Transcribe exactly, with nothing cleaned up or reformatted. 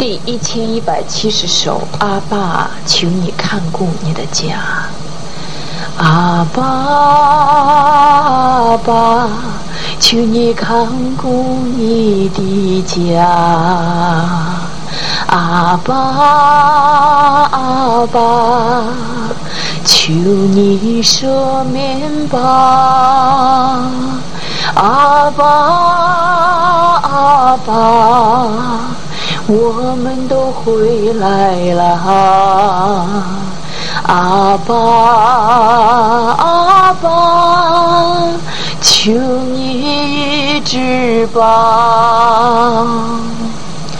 第一千一百七十首，阿爸，求你看顾你的家。阿爸，阿爸，求你看顾你的家。阿爸，阿爸，求你赦免吧。阿爸，阿爸，我们都回来了。阿爸，阿爸，求你医治吧。